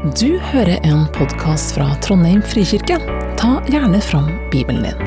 Du hører en podcast fra Trondheim Frikirke. Ta gjerne fram Bibelen din.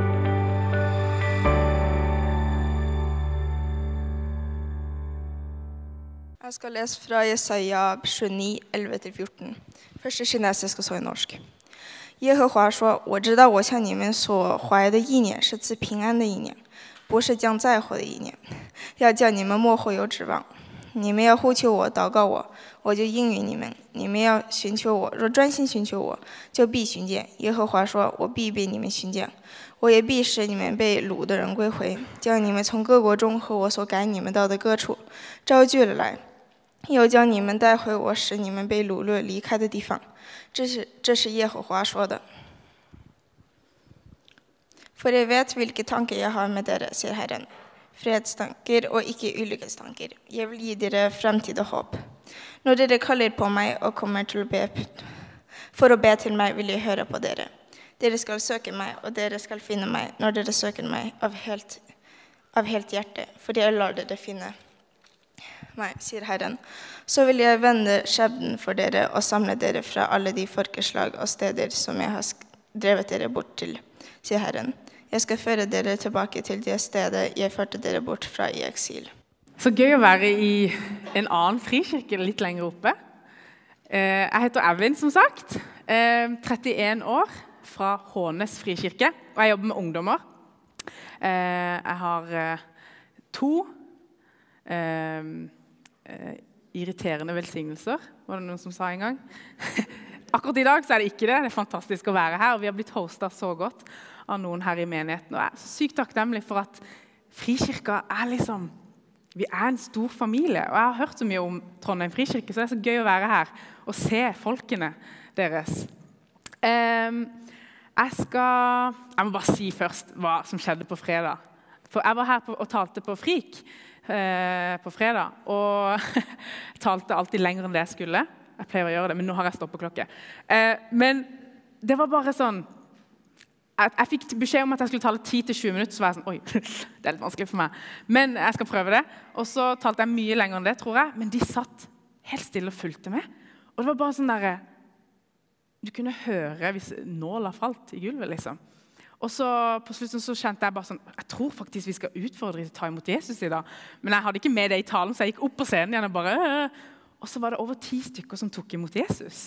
Jeg skal lese fra Jesaja 29, 11-14. Først是kinesisk og så i norsk. 耶和华说，我知道我向你们所怀的意念是赐平安的意念，不是将灾祸的意念，要叫你们末后有指望。你们要呼求我，祷告我，我就应允你们。你们要寻求我，若专心寻求我，就必寻见。耶和华说，我必被你们寻见，我也必使你们被掳的人归回，将你们从各国中和我所赶你们到的各处招聚了来，又将你们带回我使你们被掳掠离开的地方。这是耶和华说的。For jeg vet hvilke tanker jeg har med dere, sier Herren. Fredstanker og ikke ulykkestanker. Jeg vil gi dere fremtid og håp. Når dere kaller på meg og kommer til for å be til meg, vil jeg høre på dere. Dere skal søke meg, og dere skal finne meg når dere søker meg av helt hjerte, for jeg lar dere finne meg, sier Herren. Så vil jeg vende skjebnen for dere og samle dere fra alle de folkeslag og steder som jeg har drevet dere bort til, sier Herren. Jeg skal føre dere tilbake til det stedet jeg førte dere bort fra i eksil. Så gøy å være i en annen frikirke litt lenger oppe. Jeg heter Evin, som sagt. 31 år fra Hånes frikirke, og jeg jobber med ungdommer. Jeg har 2 irriterende velsignelser, var det noen som sa en gang. Akkurat i dag så er det ikke det. Det er fantastisk å være her, og vi har blitt hostet så godt av noen her i menigheten. Og jeg er så sykt takknemlig for at frikirka vi er en stor familie. Og jeg har hørt så mye om Trondheim frikirke, så det er så gøy å være her og se folkene deres. Jeg må bare si først hva som skjedde på fredag. For jeg var her og talte på Frik på fredag, og talte alltid lenger enn det jeg skulle. Jeg pleier å gjøre det, men nå har jeg stoppeklokke. Men det var bare sånn, jeg fikk beskjed om at jeg skulle tale 10-20 minutter, så var jeg sånn, oi, det er litt vanskelig for meg. Men jeg skal prøve det. Og så talte jeg mye lenger enn det, tror jeg. Men de satt helt stille og fulgte med. Og det var bare sånn der, du kunne høre hvis nåla falt i gulvet, liksom. Og så på slutten så kjente jeg bare sånn, jeg tror faktisk vi skal utfordre til å ta imot Jesus i dag. Men jeg hadde ikke med det i talen, så jeg gikk opp på scenen igjen og bare, og så var det over 10 stykker som tok imot Jesus.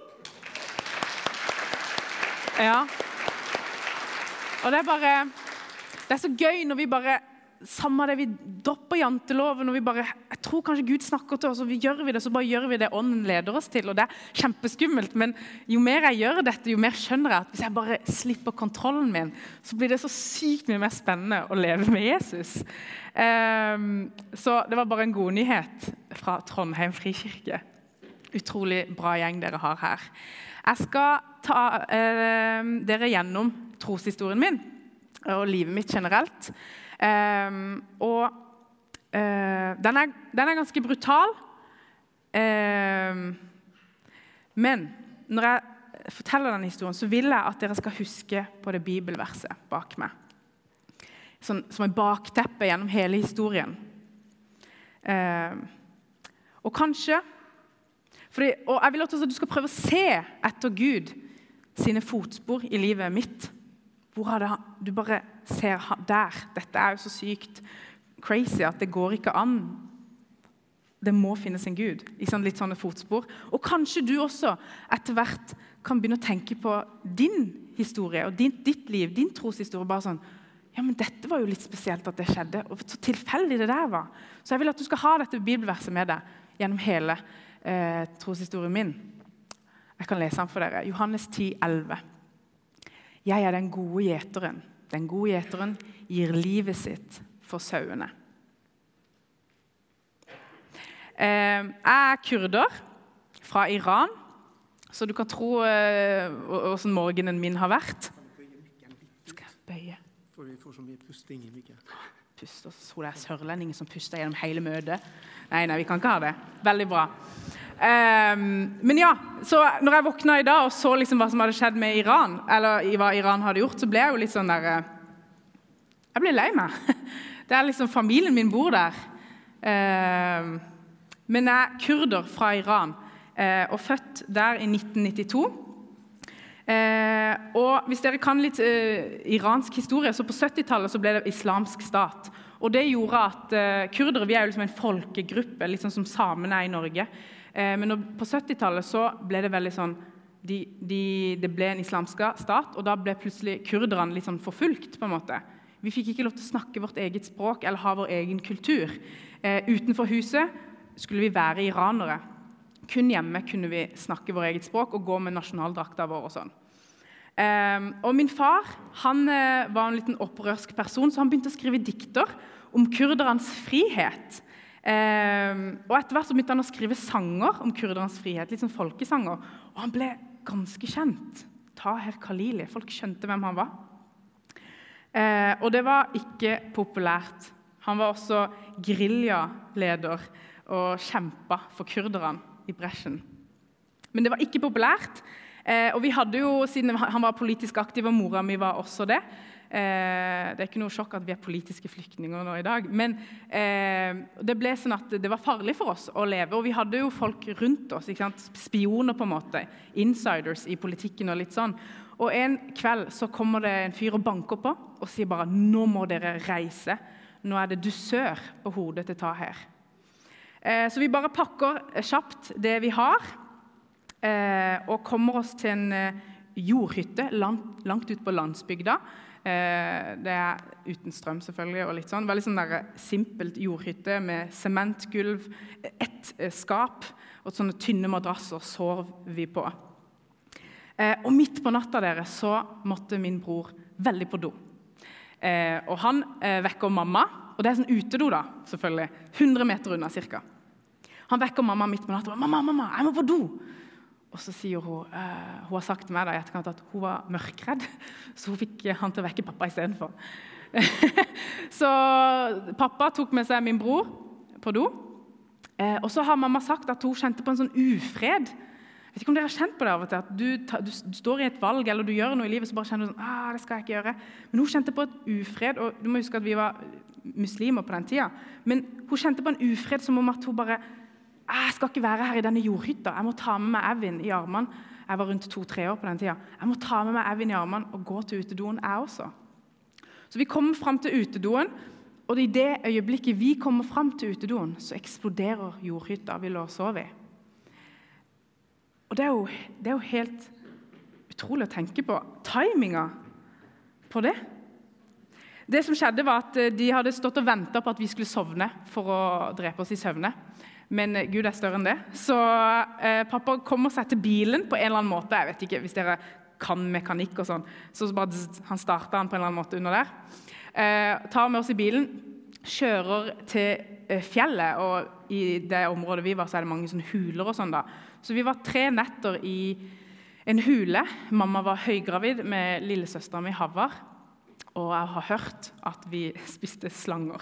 Ja. Og det er så gøy når vi bare, samme det, vi dropper janteloven, og vi bare, jeg tror kanskje Gud snakker til oss, og gjør vi det, så bare gjør vi det ånden leder oss til, og det er kjempeskummelt, men jo mer jeg gjør dette, jo mer skjønner jeg at hvis jeg bare slipper kontrollen min, så blir det så sykt mye mer spennende å leve med Jesus. Så det var bare en god nyhet fra Trondheim frikirke. Utrolig bra gjeng dere har her. Jeg skal ta dere gjennom troshistorien min og livet mitt generelt. Den er ganske brutal. Men når jeg forteller denne historien, så vil jeg at dere skal huske på det bibelverset bak meg. Sånn, som en bakteppe gjennom hele historien. Og kanskje, og jeg vil også at du skal prøve å se etter Gud sine fotspor i livet mitt. Hvor har du bare ser der, dette er jo så sykt crazy at det går ikke an. Det må finnes en Gud i litt sånne fotspor. Og kanskje du også etter hvert kan begynne å tenke på din historie og ditt liv, din troshistorie, bare sånn, ja, men dette var jo litt spesielt at det skjedde, og så tilfeldig det der var. Så jeg vil at du skal ha dette bibelverset med deg gjennom hele troshistorien min. Jeg kan lese den for dere. Johannes 10:11. Jeg er den gode gjeteren. Den gode gjeteren gir livet sitt for sauene. Jeg er kurder fra Iran, så du kan tro hvordan morgenen min har vært. Skal jeg bøye? For vi får så mye pusting i mykje. Pust, og så det er sørlendinger som puster gjennom hele møtet. Nei, vi kan ikke ha det. Veldig bra. Men ja, så når jeg våkna i dag og så liksom hva som hadde skjedd med Iran, eller hva Iran hadde gjort, så ble jeg jo litt sånn der, jeg ble lei meg. Det er liksom, familien min bor der. Men jeg er kurder fra Iran. og født der i 1992. Og hvis dere kan litt iransk historie, så på 70-tallet så ble det islamsk stat. Og det gjorde at kurdere, vi jo liksom en folkegruppe, litt sånn som samene i Norge. Men på 70-tallet så ble det veldig sånn, det ble en islamsk stat, og da ble plutselig kurderne litt sånn forfulgt på en måte. Vi fikk ikke lov til å snakke vårt eget språk eller ha vår egen kultur. Utenfor huset skulle vi være iranere. Kun hjemme kunne vi snakke vår eget språk og gå med nasjonaldrakter vår og sånn. Og min far, han var en liten opprørsk person, så han begynte å skrive dikter om kurdernes frihet. Og etter hvert så begynte han å skrive sanger om kurdernes frihet, litt sånn folkesanger. Og han ble ganske kjent. Taher Khalili, folk skjønte hvem han var. Og det var ikke populært. Han var også guerilla-leder og kjempet for kurderne i bresjen. Men det var ikke populært, og vi hadde jo, siden han var politisk aktiv, og mora mi var også det. Det ikke noe sjokk at vi politiske flyktninger nå i dag, men det ble sånn at det var farlig for oss å leve, og vi hadde jo folk rundt oss, ikke sant? Spioner på en måte, insiders i politikken og litt sånn. Og en kveld så kommer det en fyr og banker på, og sier bare, nå må dere reise, nå det dusør på hodet til Taher. Så vi bare pakker kjapt det vi har, og kommer oss til en jordhytte langt ut på landsbygda. Det uten strøm selvfølgelig, og litt sånn. Det var litt sånn der simpelt jordhytte med sementgulv, ett skap, og sånne tynne madrasser sov vi på. Og midt på natta deres så måtte min bror veldig på do. Og han vekker mamma, og det sånn utedo da, selvfølgelig, 100 meter unna cirka. Han vekker mamma midt på natta, mamma, jeg må på do! Og så sier hun har sagt til meg da, i etterkant at hun var mørkredd, så hun fikk han til å vekke pappa i stedet for. Så pappa tok med seg min bror på do, og så har mamma sagt at hun kjente på en sånn ufred. Jeg vet ikke om dere har kjent på det av og til, at du står i et valg, eller du gjør noe i livet, så bare kjenner du sånn, det skal jeg ikke gjøre. Men hun kjente på et ufred, og du må huske at vi var muslimer på den tida, men hun kjente på en ufred som om at hun bare, jeg skal ikke være her i denne jordhytta, jeg må ta med meg Evin i armene. Jeg var rundt 2-3 år på den tida. Jeg må ta med meg Evin i armene og gå til utedoen jeg også. Så vi kommer frem til utedoen, og i det øyeblikket vi kommer frem til utedoen, så eksploderer jordhytta vi lå og sov i. Og det er jo helt utrolig å tenke på. Timinga på det. Det som skjedde var at de hadde stått og ventet på at vi skulle sovne for å drepe oss i søvne. Men Gud større enn det. Så pappa kommer seg til bilen på en eller annen måte. Jeg vet ikke, hvis dere kan mekanikk og sånn. Så bare han startet han på en eller annen måte under der. Tar med oss i bilen, kjører til fjellet, og i det området vi var, så det mange sånne huler og sånn da. Så vi var 3 netter i en hule. Mamma var høygravid med lillesøsteren min Havar, og jeg har hørt at vi spiste slanger.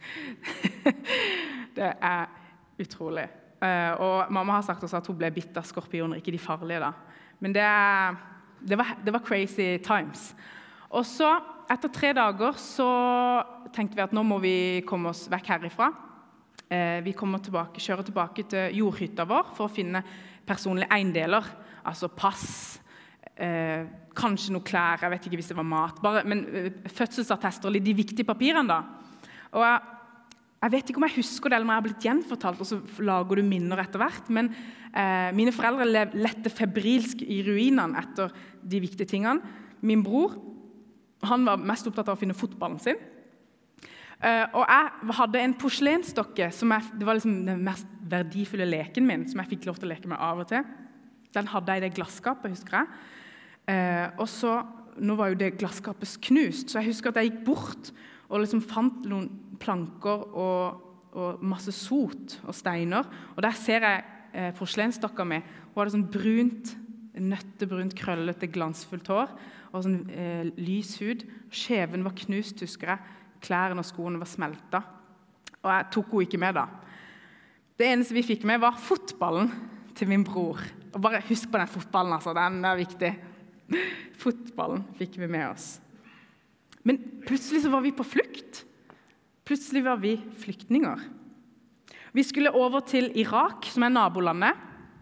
Det utrolig. Og mamma har sagt også at hun ble bitt av skorpioner, ikke de farlige da. Men det var crazy times. Og så, etter 3 dager, så tenkte vi at nå må vi komme oss vekk herifra. Vi kjører tilbake til jordhytta vår for å finne personlige eiendeler, altså pass, kanskje noe klær, jeg vet ikke hvis det var mat, men fødselsattester og litt de viktige papirene da. Og jeg vet ikke om jeg husker det, eller om jeg har blitt gjenfortalt, og så lager du minner etter hvert, men mine foreldre lette febrilsk i ruinene etter de viktige tingene. Min bror, han var mest opptatt av å finne fotballen sin, og jeg hadde en porselenstokke, det var liksom den mest verdifulle leken min, som jeg fikk lov til å leke med av og til. Den hadde jeg i det glasskapet, husker jeg. Og så, nå var jo det glasskapet knust, så jeg husker at jeg gikk bort, og liksom fant noen planker og masse sot og steiner. Og der ser jeg porselenstokka mi. Hun hadde sånn brunt, nøttebrunt, krøllete, glansfullt hår, og sånn lys hud. Skjeven var knust, husker jeg. Klærne og skoene var smeltet. Og jeg tok henne ikke med da. Det eneste vi fikk med var fotballen til min bror. Og bare husk på den fotballen, altså. Den viktig. Fotballen fikk vi med oss. Men plutselig så var vi på flukt. Plutselig var vi flyktninger. Vi skulle over til Irak, som nabolandet.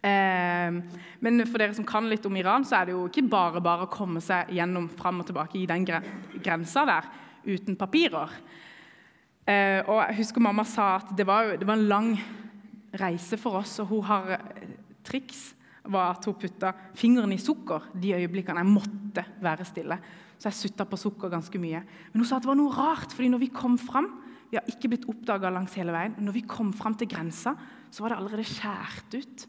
Men for dere som kan litt om Iran, så det jo ikke bare å komme seg gjennom frem og tilbake i den grensa der, uten papirer. Og jeg husker mamma sa at det var en lang reise for oss, og hun har triks var at hun puttet fingeren i sukker de øyeblikkene jeg måtte være stille. Så jeg suttet på sukker ganske mye. Men hun sa at det var noe rart, fordi når vi kom frem, vi har ikke blitt oppdaget langs hele veien, men når vi kom frem til grensa, så var det allerede skjært ut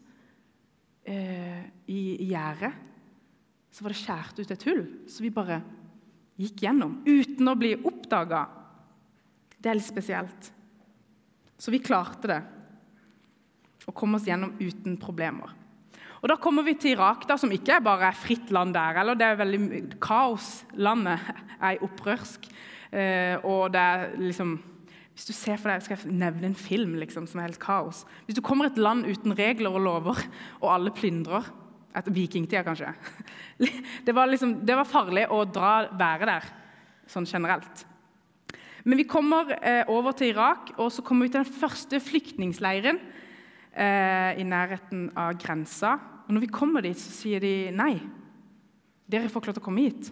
i gjerdet. Så var det skjært ut et hull, så vi bare gikk gjennom, uten å bli oppdaget. Det litt spesielt. Så vi klarte det, å komme oss gjennom uten problemer. Og da kommer vi til Irak, da, som ikke bare fritt land der, eller det veldig kaos. Landet opprørsk, og det liksom, hvis du ser for deg, skal jeg nevne en film liksom, som helt kaos. Hvis du kommer et land uten regler og lover, og alle plyndrer, etter vikingtida kanskje, det var farlig å være der, sånn generelt. Men vi kommer over til Irak, og så kommer vi til den første flyktningsleiren i nærheten av grensa. Og når vi kommer dit, så sier de nei, dere får ikke lov til å komme hit.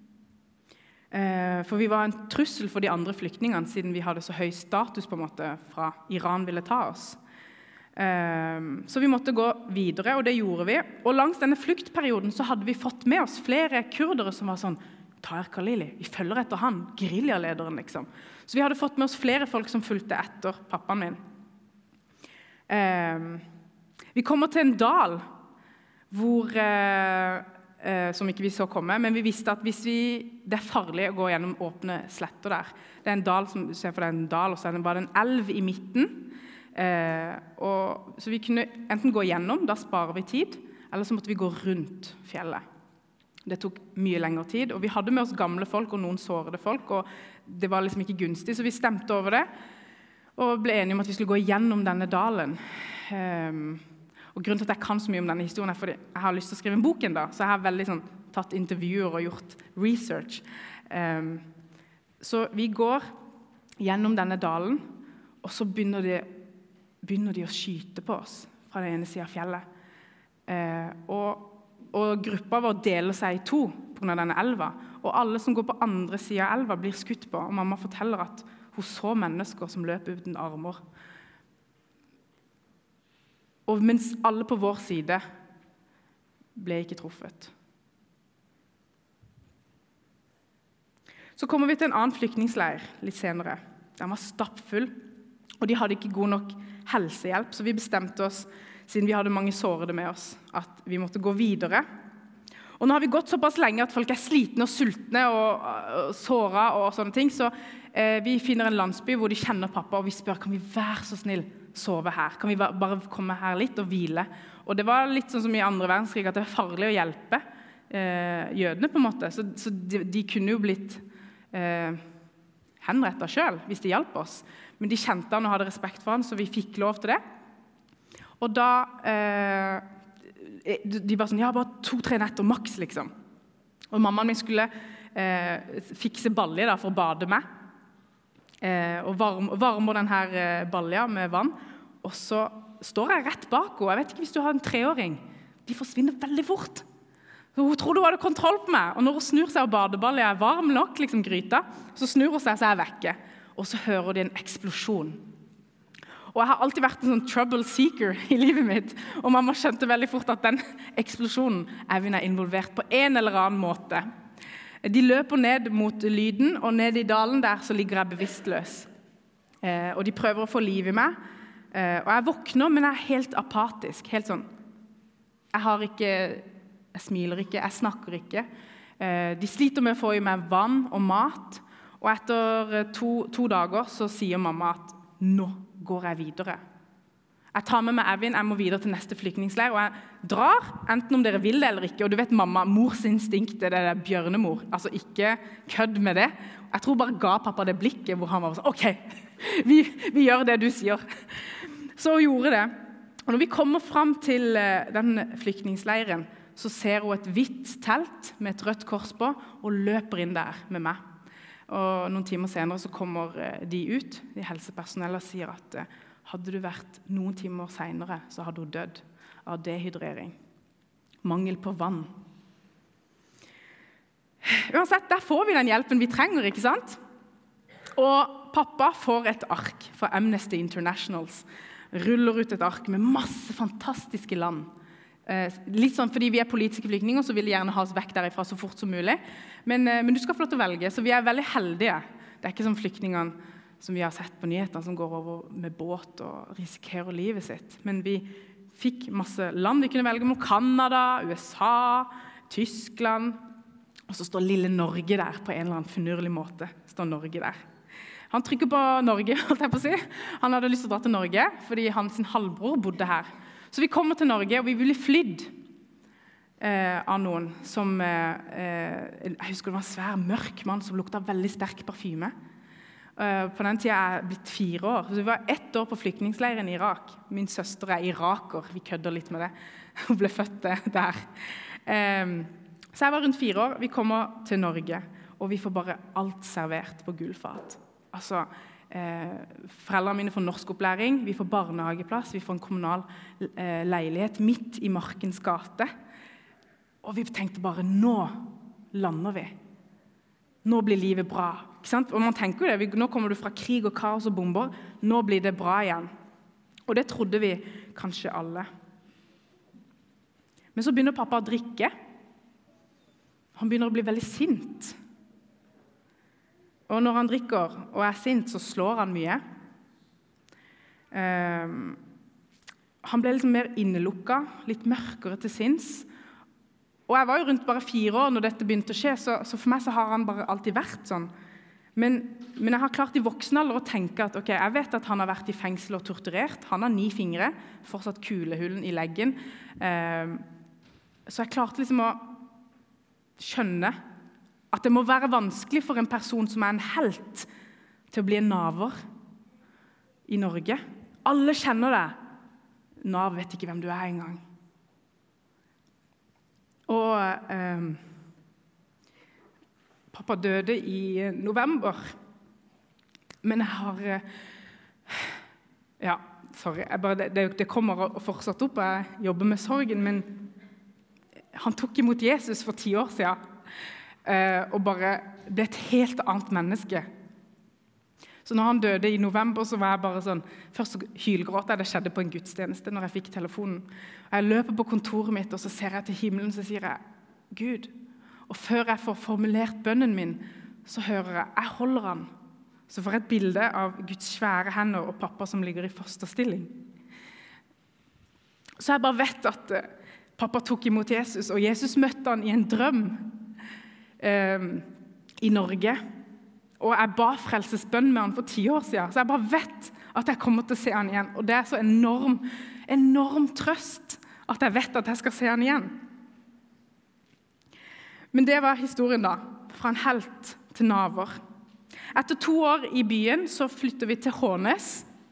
For vi var en trussel for de andre flyktningene, siden vi hadde så høy status på en måte fra Iran ville ta oss. Så vi måtte gå videre, og det gjorde vi. Og langs denne fluktperioden så hadde vi fått med oss flere kurdere som var sånn, Tahir Khalili, vi følger etter han, guerillalederen liksom. Så vi hadde fått med oss flere folk som fulgte etter pappaen min. Vi kommer til en dal hvor, som ikke vi så komme, men vi visste at det farlig å gå gjennom åpne sletter der. Det en dal, som du ser for deg en dal, og så det bare en elv i midten. Så vi kunne enten gå gjennom, da sparer vi tid, eller så måtte vi gå rundt fjellet. Det tok mye lengre tid, og vi hadde med oss gamle folk og noen sårede folk, og det var liksom ikke gunstig, så vi stemte over det, og ble enige om at vi skulle gå gjennom denne dalen. Og grunnen til at jeg kan så mye om denne historien fordi jeg har lyst til å skrive en bok da, så jeg har veldig tatt intervjuer og gjort research. Så vi går gjennom denne dalen, og så begynner de å skyte på oss fra den ene siden av fjellet. Og gruppa vår deler seg i 2 på grunn av denne elva, og alle som går på andre siden av elva blir skutt på, og mamma forteller at hun så mennesker som løp uten armer. Og mens alle på vår side ble ikke truffet. Så kommer vi til en annen flyktningsleir litt senere. Den var stappfull, og de hadde ikke god nok helsehjelp, så vi bestemte oss, siden vi hadde mange sårede med oss, at vi måtte gå videre. Og nå har vi gått såpass lenge at folk slitne og sultne og såret og sånne ting, så vi finner en landsby hvor de kjenner pappa, og vi spør, kan vi være så snill sove her? Kan vi bare komme her litt og hvile? Og det var litt sånn som i andre verdenskrig, at det var farlig å hjelpe jødene på en måte, så de kunne jo blitt henrettet selv hvis de hjalp oss. Men de kjente han og hadde respekt for han, så vi fikk lov til det. Og da, de var sånn, ja, bare 2-3 netter maks, liksom. Og mammaen min skulle fikse balje da, for å bade med. Og varmer den her balja med vann. Og så står jeg rett bak henne. Jeg vet ikke hvis du har en 3-åring. De forsvinner veldig fort. Så hun trodde hun hadde kontroll på meg. Og når hun snur seg og badebalja varm nok, liksom gryta, så snur hun seg, så jeg vekke. Og så hører de en eksplosjon. Og jeg har alltid vært en sånn trouble seeker i livet mitt, og mamma skjønte veldig fort at den eksplosjonen Evin involvert på en eller annen måte. De løper ned mot lyden, og ned i dalen der så ligger jeg bevisstløs. Og de prøver å få liv i meg, og jeg våkner, men jeg helt apatisk, helt sånn. Jeg smiler ikke, jeg snakker ikke. De sliter med å få i meg vann og mat, og etter 2 dager så sier mamma at nå går jeg videre. Jeg tar med meg Evin, jeg må videre til neste flyktningsleir, og jeg drar, enten om dere vil det eller ikke, og du vet mamma, mors instinkt, det der bjørnemor, altså ikke kødd med det. Jeg tror bare ga pappa det blikket hvor han var sånn, ok, vi gjør det du sier. Så hun gjorde det. Og når vi kommer frem til den flyktningsleiren, så ser hun et hvitt telt med et rødt kors på, og løper inn der med meg. Og noen timer senere så kommer de ut, de helsepersonellet sier at hadde du vært noen timer senere, så hadde hun dødd. av dehydrering. Mangel på vann. Uansett, der får vi den hjelpen vi trenger, ikke sant? Og pappa får et ark fra Amnesty Internationals. Ruller ut et ark med masse fantastiske land. Litt sånn, fordi vi politiske flyktninger, så vil de gjerne ha oss vekk derifra så fort som mulig. Men du skal få lov til å velge, så vi veldig heldige. Det ikke som flyktningene som vi har sett på nyhetene, som går over med båt og risikerer livet sitt. Men vi fikk masse land vi kunne velge om. Kanada, USA, Tyskland. Og så står lille Norge der på en eller annen finurlig måte. Står Norge der. Han trykker på Norge, holdt jeg på å si. Han hadde lyst til å dra til Norge, fordi hans halvbror bodde her. Så vi kommer til Norge, og vi ble flydd av noen som, jeg husker det var en svær mørk mann som lukta veldig sterk parfyme. På den tiden jeg blitt 4 år. Så vi var 1 år på flyktningsleiren i Irak. Min søster iraker, vi kødder litt med det. Hun ble født der. Så jeg var rundt 4 år, vi kommer til Norge, og vi får bare alt servert på gullfat. Altså, foreldrene mine får norskopplæring, vi får barnehageplass, vi får en kommunal leilighet midt i Markens gate. Og vi tenkte bare, nå lander vi. Nå blir livet bra. Ikke sant? Og man tenker jo det, nå kommer du fra krig og kaos og bomber, nå blir det bra igjen. Og det trodde vi kanskje alle. Men så begynner pappa å drikke. Han begynner å bli veldig sint. Og når han drikker og sint, så slår han mye. Han ble liksom mer innelukket, litt mørkere til sinns. Og jeg var jo rundt bare 4 år når dette begynte å skje, så for meg så har han bare alltid vært sånn. Men jeg har klart i voksen alder å tenke at ok, jeg vet at han har vært i fengsel og torturert. Han har 9 fingre, fortsatt kulehullen i leggen. Så jeg klarte liksom å skjønne at det må være vanskelig for en person som en helt til å bli en naver i Norge. Alle kjenner det. Nav vet ikke hvem du engang. Og pappa døde i november. Men jeg har ja, sorry, det kommer fortsatt opp. Jeg jobber med sorgen, men han tok imot Jesus for 10 år siden. Og bare ble et helt annet menneske. Så når han døde i november, så var jeg bare sånn, først så hylgråt jeg, det skjedde på en gudstjeneste når jeg fikk telefonen. Og jeg løper på kontoret mitt, og så ser jeg til himmelen, så sier jeg, Gud. Og før jeg får formulert bønnen min, så hører jeg holder han. Så får jeg et bilde av Guds svære hender og pappa som ligger i fosterstilling. Så jeg bare vet at pappa tok imot Jesus, og Jesus møtte han i en drøm, i Norge, og jeg ba frelsesbønn med han for 10 år siden, så jeg bare vet at jeg kommer til å se han igjen, og det så enorm trøst at jeg vet at jeg skal se han igjen. Men det var historien da, fra en helt til naver. Etter 2 år i byen så flytter vi til Hånes,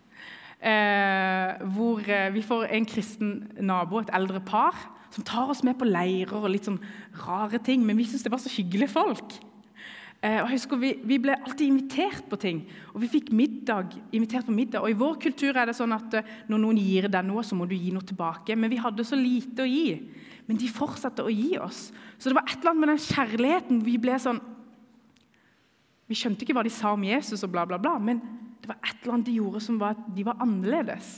hvor vi får en kristen nabo, et eldre par, som tar oss med på leirer og litt sånn rare ting, men vi synes det var så hyggelige folk. Og jeg husker vi ble alltid invitert på ting, og vi fikk invitert på middag, og i vår kultur det sånn at når noen gir deg noe, så må du gi noe tilbake, men vi hadde så lite å gi, men de fortsatte å gi oss. Så det var et eller annet med den kjærligheten, vi ble sånn, vi skjønte ikke hva de sa om Jesus og bla bla bla, men det var et eller annet de gjorde som var at de var annerledes.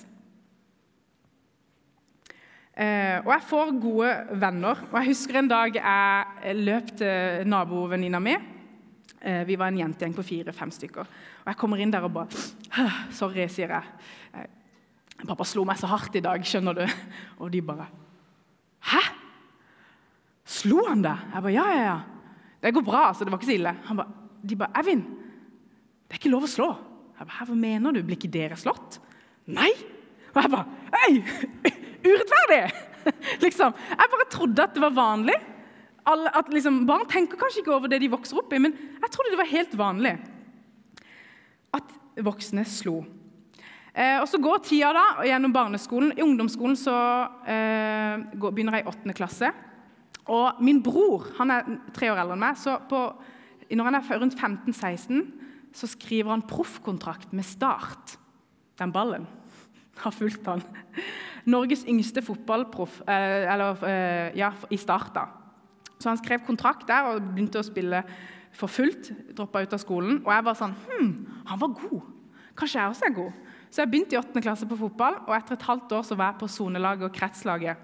Og jeg får gode venner, og jeg husker en dag jeg løp til nabovenninna mi. Vi var en jentegjeng på 4-5 stykker, og jeg kommer inn der og bare sorry, sier jeg. Pappa slo meg så hardt i dag, skjønner du? Og de bare hæ? Slo han deg? Jeg bare ja. Det går bra, så det var ikke så ille. De bare, Eivind, det ikke lov å slå. Jeg bare, hva mener du? Blir ikke dere slått? Nei! Og jeg bare, urettferdig! Liksom. Jeg bare trodde at det var vanlig. At liksom, barn tenker kanskje ikke over det de vokser opp i, men jeg trodde det var helt vanlig at voksne slo. Og så går tida da, gjennom barneskolen. I ungdomsskolen så begynner jeg i 8. klasse. Og min bror, han 3 år eldre enn meg, så når han rundt 15-16, så skriver han proffkontrakt med Start, den ballen. har fulgt han. Norges yngste fotballproff, i starten. Så han skrev kontrakt der og begynte å spille for fullt, droppet ut av skolen. Og jeg var sånn, han var god. Kanskje jeg også er god. Så jeg begynte i 8. klasse på fotball, og etter et halvt år så var jeg på zonelaget og kretslaget.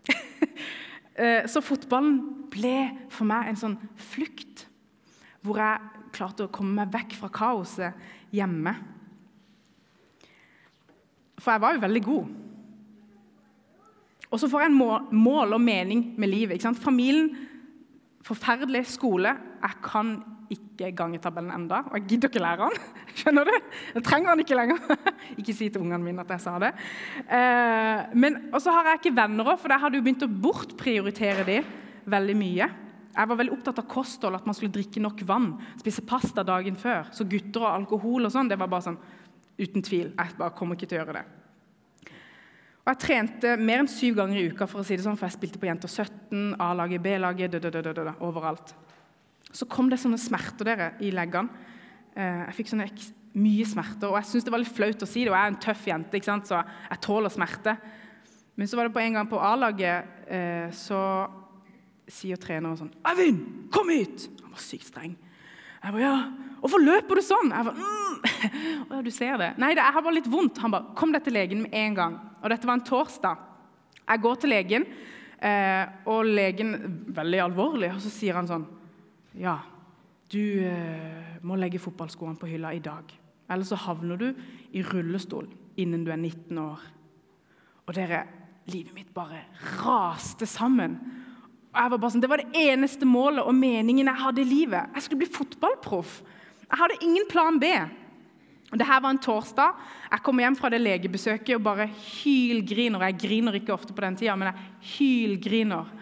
Så fotballen ble for meg en sånn flukt, hvor jeg klarte å komme meg vekk fra kaoset hjemme. For jeg var jo veldig god. Og så får jeg en mål og mening med livet. Ikke sant? Familien, forferdelig skole. Jeg kan ikke gangetabellen enda, og jeg gidder ikke lære den. Skjønner du? Jeg trenger den ikke lenger. Ikke si til ungene mine at jeg sa det. Og så har jeg ikke venner også, for jeg hadde jo begynt å bortprioritere de veldig mye. Jeg var veldig opptatt av kosthold, at man skulle drikke nok vann, spise pasta dagen før. Så gutter og alkohol og sånn, det var bare sånn, uten tvil. Jeg bare kommer ikke til å gjøre det. Og jeg trente mer enn 7 ganger i uka, for å si det sånn, for jeg spilte på Jenter 17, A-laget, B-laget, overalt. Så kom det sånne smerter dere i leggene. Jeg fikk sånne mye smerter, og jeg synes det var litt flaut å si det, og jeg er en tøff jente, ikke sant? Så jeg tåler smerte. Men så var det på en gang på A-laget, så sier treneren sånn, «Eivind, kom hit!» Han var sykt streng. Jeg bare, «Ja, hvorfor løper du sånn?» Jeg bare, «Du ser det.» «Nei, jeg har bare litt vondt.» Han bare, «Kom deg til legen med en gang.» Og dette var en torsdag. Jeg går til legen, og legen er veldig alvorlig, og så sier han sånn, «Ja, du må legge fotballskoene på hylla i dag. Eller så havner du i rullestol innen du er 19 år.» Og livet mitt bare raste sammen. Og jeg var bare sånn, det var det eneste målet og meningen jeg hadde i livet. Jeg skulle bli fotballproff. Jeg hadde ingen plan B. Og det her var en torsdag. Jeg kom hjem fra det legebesøket og bare hylgriner. Jeg griner ikke ofte på den tiden, men jeg hylgriner.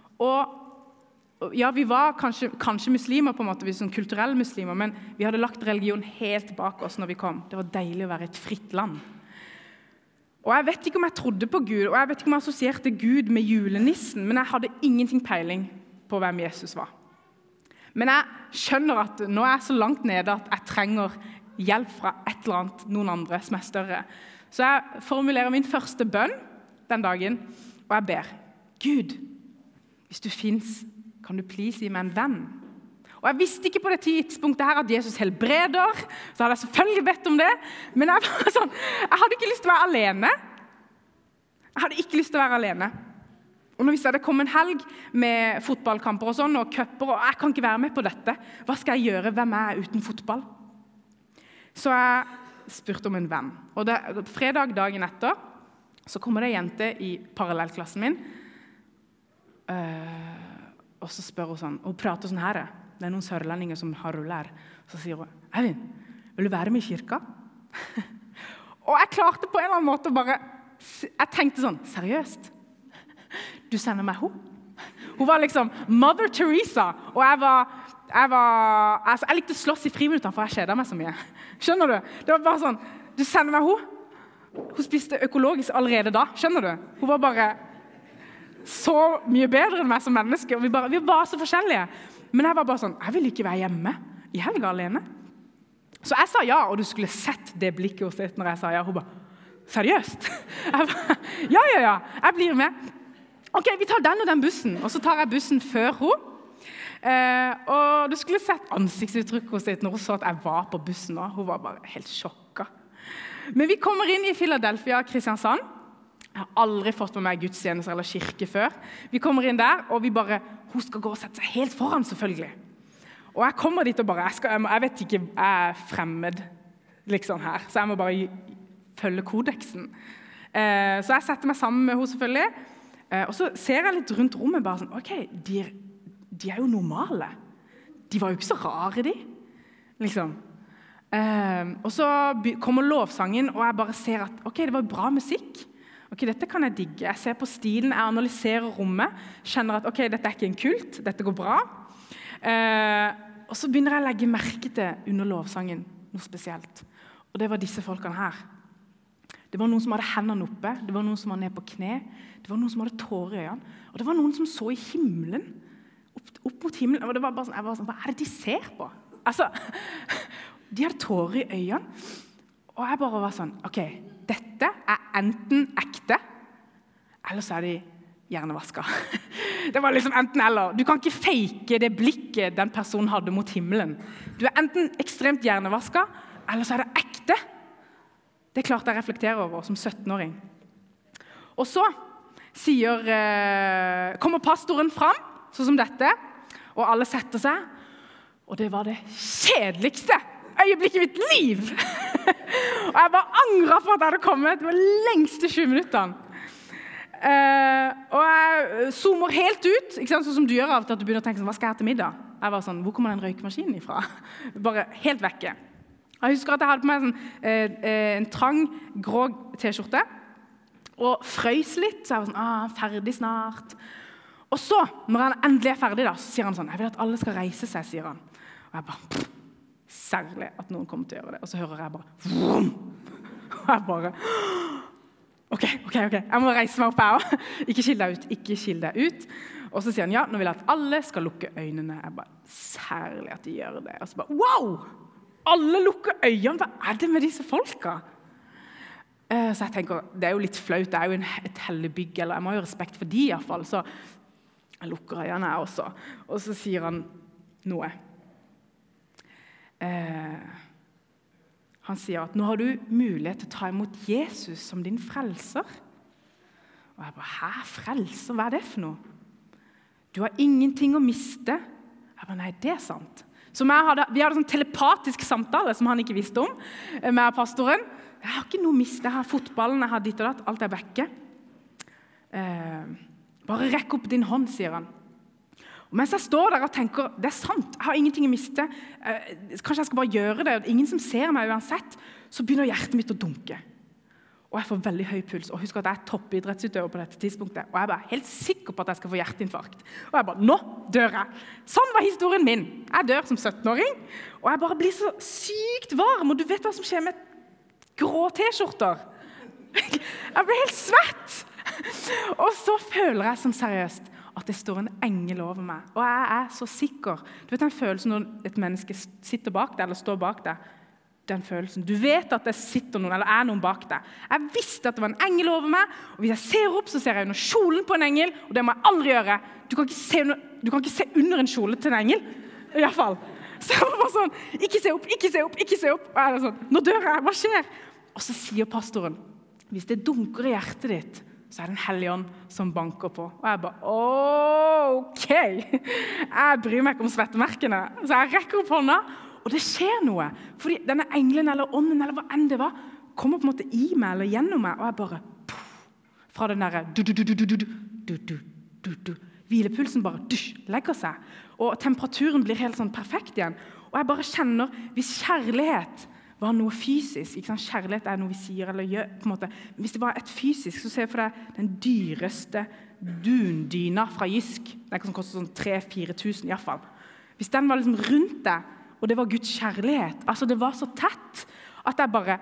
Og ja, vi var kanskje muslimer på en måte, vi var sånn kulturelle muslimer, men vi hadde lagt religion helt bak oss når vi kom. Det var deilig å være et fritt land. Og jeg vet ikke om jeg trodde på Gud, og jeg vet ikke om jeg assosierte Gud med julenissen, men jeg hadde ingenting peiling på hvem Jesus var. Men jeg skjønner at nå er jeg så langt nede at jeg trenger hjelp fra et eller annet, noen andre som er større. Så jeg formulerer min første bønn den dagen, og jeg ber, Gud, hvis du finnes, kan du please gi meg en venn? Og jeg visste ikke på det tidspunktet her at Jesus helbreder, så hadde jeg selvfølgelig bedt om det, men jeg hadde ikke lyst til å være alene. Jeg hadde ikke lyst til å være alene. Og når vi ser det kom en helg med fotballkamper og sånn, og køpper, og jeg kan ikke være med på dette, hva skal jeg gjøre? Hvem er jeg uten fotball? Så jeg spurte om en venn. Og fredag dagen etter, så kommer det en jente i parallellklassen min, og så spør hun sånn, og hun prater sånn her, det er noen sørlendinger som har ruller. Så sier hun, Eivind, vil du være med i kirka? Og jeg klarte på en eller annen måte bare, jeg tenkte sånn, seriøst? Du sender meg henne? Hun var liksom Mother Teresa, og jeg likte å slåss i friminuttene, for jeg kjeder meg så mye. Skjønner du? Det var bare sånn, du sender meg henne? Hun spiste økologisk allerede da, skjønner du? Hun var bare så mye bedre enn meg som menneske, og vi var så forskjellige. Men jeg var bare sånn, jeg vil ikke være hjemme i helga alene. Så jeg sa ja, og du skulle sett det blikket hos henne når jeg sa ja. Hun bare, seriøst? Jeg ba, ja, jeg blir med. Ok, vi tar den og den bussen, og så tar jeg bussen før hun. Og du skulle sett ansiktsuttrykk hos henne når hun så at jeg var på bussen nå. Hun var bare helt sjokket. Men vi kommer inn i Philadelphia, Kristiansand. Jeg har aldri fått med meg gudstjenester eller kirke før. Vi kommer inn der, og hun skal gå og sette seg helt foran, selvfølgelig. Og jeg kommer dit og bare, jeg vet ikke, jeg er fremmed liksom her, så jeg må bare følge kodeksen. Så jeg setter meg sammen med henne selvfølgelig, og så ser jeg litt rundt rommet bare sånn, ok, de er jo normale. De var jo ikke så rare, de. Liksom. Og så kommer lovsangen, og jeg bare ser at, ok, det var bra musikk. Ok, dette kan jeg digge. Jeg ser på stilen, jeg analyserer rommet, kjenner at ok, dette er ikke en kult, dette går bra. Og så begynner jeg å legge merke til under lovsangen noe spesielt. Og det var disse folkene her. Det var noen som hadde hendene oppe, det var noen som var nede på kne, det var noen som hadde tårer i øynene, og det var noen som så i himmelen, opp mot himmelen, og det var bare sånn, jeg var sånn, hva er det de ser på? Altså, de hadde tårer i øynene, Og jeg bare var sånn, ok, dette enten ekte, eller så de hjernevasket. Det var liksom enten eller. Du kan ikke fake det blikket den personen hadde mot himmelen. Du enten ekstremt hjernevasket, eller så det ekte. Det klarte jeg å reflektere over som 17-åring. Og så kommer pastoren fram, sånn som dette, og alle setter seg, og det var det kjedeligste øyeblikket i mitt liv. Og jeg bare angret på at jeg hadde kommet. Det var lengste 20 minuttene. Og jeg zoomer helt ut, ikke sant? Sånn som du gjør av til at du begynner å tenke sånn, hva skal jeg til middag? Jeg var sånn, hvor kommer den røykemaskinen ifra? Bare helt vekke. Jeg husker at jeg hadde på meg sånn, en trang, grå t-skjorte, og frøys litt, så jeg var sånn, ferdig snart. Og så, når han endelig ferdig da, så sier han sånn, jeg vil at alle skal reise seg, sier han. Og jeg bare, særlig at noen kommer til å gjøre det. Og så hører jeg bare, vroom! Og jeg bare, ok, jeg må reise meg opp her også. Ikke skill deg ut. Og så sier han, ja, nå vil jeg at alle skal lukke øynene. Jeg bare, særlig at de gjør det. Og så bare, wow! Alle lukker øynene, hva det med disse folka? Så jeg tenker, det jo litt flaut, det jo et hellig bygg, eller jeg må jo ha respekt for de i hvert fall, så jeg lukker øynene jeg også. Og så sier han noe. Han sier at nå har du mulighet til å ta imot Jesus som din frelser. Og jeg bare, frelser? Hva det for noe? Du har ingenting å miste. Jeg bare, nei, det sant. Så vi hadde sånn telepatisk samtale som han ikke visste om med pastoren. Jeg har ikke noe å miste. Jeg har fotballen, jeg har ditt og datt, alt vekke. Bare rekk opp din hånd, sier han. Og mens jeg står der og tenker, det sant, jeg har ingenting å miste, kanskje jeg skal bare gjøre det, ingen som ser meg uansett, så begynner hjertet mitt å dunke. Og jeg får veldig høy puls, og husk at jeg toppidrettsutøver på dette tidspunktet, og jeg er bare helt sikker på at jeg skal få hjerteinfarkt. Og jeg bare, nå dør jeg. Sånn var historien min. Jeg dør som 17-åring, og jeg bare blir så sykt varm, og du vet hva som skjer med grå t-skjorter. Jeg blir helt svett. Og så føler jeg sånn seriøst, at det står en engel over meg. Og jeg så sikker. Du vet den følelsen når et menneske sitter bak deg, eller står bak deg? Den følelsen. Du vet at det sitter noen, eller noen bak deg. Jeg visste at det var en engel over meg, og hvis jeg ser opp, så ser jeg under kjolen på en engel, og det må jeg aldri gjøre. Du kan ikke se under en kjole til en engel, i hvert fall. Så jeg var bare sånn, ikke se opp. Og jeg er sånn, nå dør jeg, hva skjer? Og så sier pastoren, hvis det dunker i hjertet ditt, så det en hellig ånd som banker på. Og jeg bare, ok. Jeg bryr meg ikke om svettemerkene. Så jeg rekker opp hånda, og det skjer noe. Fordi denne engelen eller ånden, eller hva enn det var, kommer på en måte i meg eller gjennom meg, og jeg bare, fra den der, hvilepulsen bare, legger seg. Og temperaturen blir helt sånn perfekt igjen. Og jeg bare kjenner, hvis kjærlighet var noe fysisk, ikke sant? Kjærlighet noe vi sier eller gjør, på en måte. Hvis det var et fysisk, så ser jeg for deg den dyreste dundyna fra Jysk. Den som koster sånn 3-4 tusen i hvert fall. Hvis den var liksom rundt deg, og det var Guds kjærlighet, altså det var så tett, at jeg bare,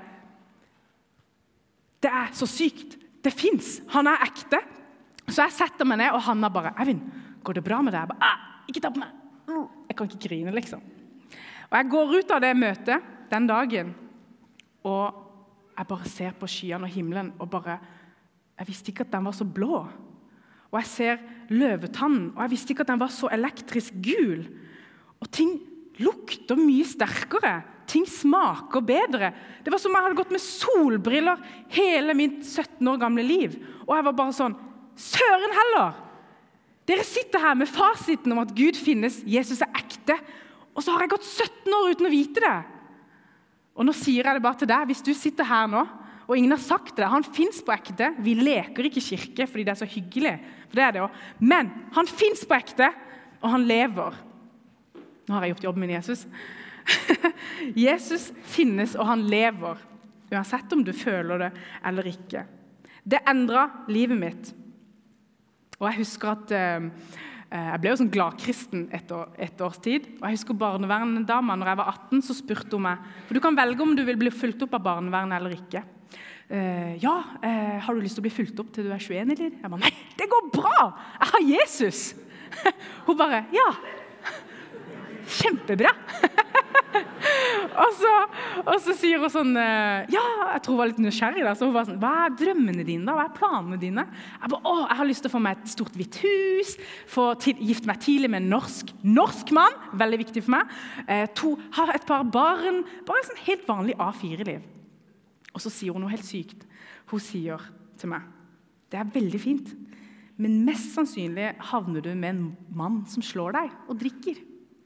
det så sykt, det finnes, han ekte. Så jeg setter meg ned, og Hanna bare, Eivind, går det bra med deg? Jeg bare, ikke ta på meg. Jeg kan ikke grine, liksom. Og jeg går ut av det møtet, den dagen, og jeg bare ser på skyene og himmelen, og bare, jeg visste ikke at den var så blå. Og jeg ser løvetannen, og jeg visste ikke at den var så elektrisk gul. Og ting lukter mye sterkere, ting smaker bedre. Det var som om jeg hadde gått med solbriller hele mitt 17 år gamle liv. Og jeg var bare sånn, søren heller! Dere sitter her med fasiten om at Gud finnes, Jesus ekte, og så har jeg gått 17 år uten å vite det. Og nå sier jeg det bare til deg, hvis du sitter her nå, og ingen har sagt det, han finnes på ekte, vi leker ikke kirke fordi det så hyggelig, for det det også, men han finnes på ekte, og han lever. Nå har jeg gjort jobben min, Jesus. Jesus finnes, og han lever, uansett om du føler det eller ikke. Det endret livet mitt. Og jeg husker at jeg ble jo sånn gladkristen et års tid, og jeg husker barneverndama, når jeg var 18, så spurte hun meg, for du kan velge om du vil bli fulgt opp av barnevernet eller ikke. Har du lyst til å bli fulgt opp til du 21, eller? Jeg bare, nei, det går bra! Jeg har Jesus! Hun bare, ja, kjempebra! Og så sier hun sånn, ja, jeg tror hun var litt nysgjerrig da, så hun var sånn, hva drømmene dine da, hva planene dine? Jeg bare, jeg har lyst til å få meg et stort hvitt hus, gifte meg tidlig med en norsk mann, veldig viktig for meg, ha et par barn, bare en sånn helt vanlig A4-liv. Og så sier hun noe helt sykt. Hun sier til meg, det veldig fint, men mest sannsynlig havner du med en mann som slår deg og drikker.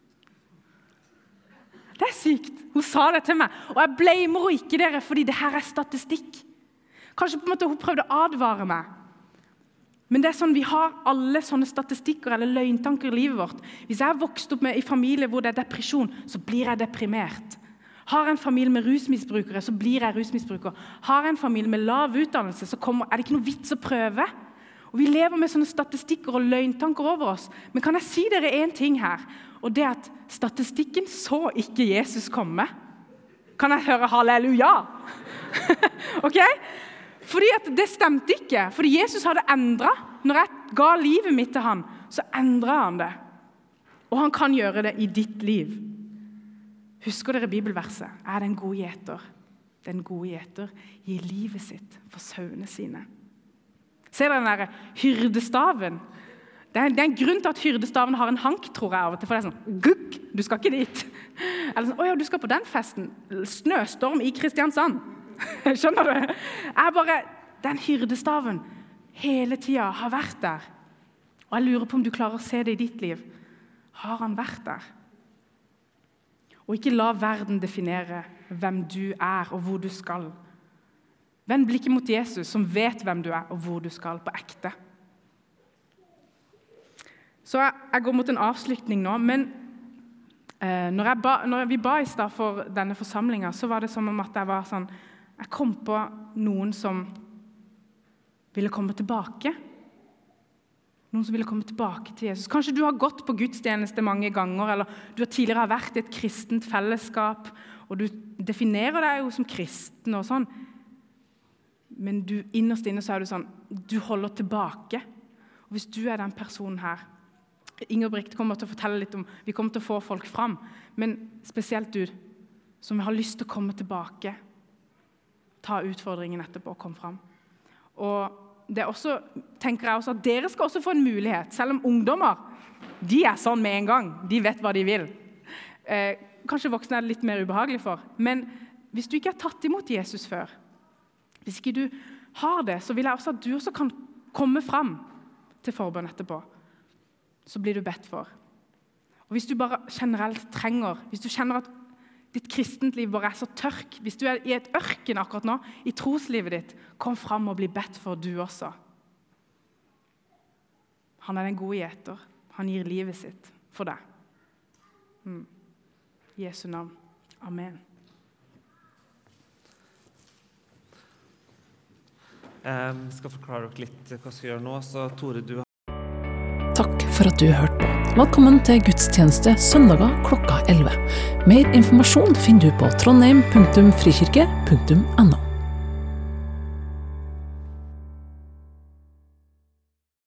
Det sykt. Hun sa det til meg, og jeg blamer henne ikke dere, fordi det her statistikk. Kanskje på en måte hun prøvde å advare meg. Men det sånn, vi har alle sånne statistikker eller løgntanker i livet vårt. Hvis jeg vokst opp i familie hvor det depresjon, så blir jeg deprimert. Har jeg en familie med rusmisbrukere, så blir jeg rusmisbruker. Har jeg en familie med lav utdannelse, så det ikke noe vits å prøve. Og vi lever med sånne statistikker og løgntanker over oss. Men kan jeg si dere en ting her? Og det at statistikken så ikke Jesus komme. Kan jeg høre halleluja? Ok? Fordi at det stemte ikke. Fordi Jesus hadde endret. Når jeg ga livet mitt til han, så endret han det. Og han kan gjøre det i ditt liv. Husker dere bibelverset? Den gode gjeter? Den gode gjeter gir livet sitt for sauene sine. Ser dere den der hyrdestaven? Det en grunn til at hyrdestaven har en hank, tror jeg av og til, for det sånn, gugg, du skal ikke dit. Eller sånn, åja, du skal på den festen. Snøstorm i Kristiansand. Skjønner du? Den hyrdestaven hele tiden har vært der. Og jeg lurer på om du klarer å se det i ditt liv. Har han vært der? Og ikke la verden definere hvem du og hvor du skal. Vend blikket mot Jesus, som vet hvem du og hvor du skal på ekte. Så jeg går mot en avslutning nå, men når vi ba i sted for denne forsamlingen, så var det som om at jeg kom på noen som ville komme tilbake. Noen som ville komme tilbake til Jesus. Kanskje du har gått på gudstjeneste mange ganger, eller du tidligere har vært i et kristent fellesskap, og du definerer deg jo som kristen og sånn, men du innerst inne så du sånn, du holder tilbake. Og hvis du den personen her, Ingebrigt kommer til å fortelle litt om, vi kommer til å få folk fram, men spesielt du, som har lyst til å komme tilbake, ta utfordringen etterpå og komme fram. Og det også, tenker jeg også, at dere skal også få en mulighet, selv om ungdommer, de sånn med en gang, de vet hva de vil. Kanskje voksne det litt mer ubehagelig for, men hvis du ikke har tatt imot Jesus før, hvis ikke du har det, så vil jeg også at du også kan komme fram til forbønn etterpå. Så blir du bedt for. Og hvis du bare generelt trenger, hvis du kjenner at ditt kristent liv bare så tørk, hvis du i et ørken akkurat nå, i troslivet ditt, kom fram og bli bedt for du også. Han den gode gjeter. Han gir livet sitt for deg. I Jesu navn. Amen. Jeg skal forklare dere litt hva jeg skal gjøre nå, så Tore, du Takk for at du hørte på. Velkommen til gudstjeneste søndager klokka 11. Mer informasjon finner du på trondheim.frikirke.no.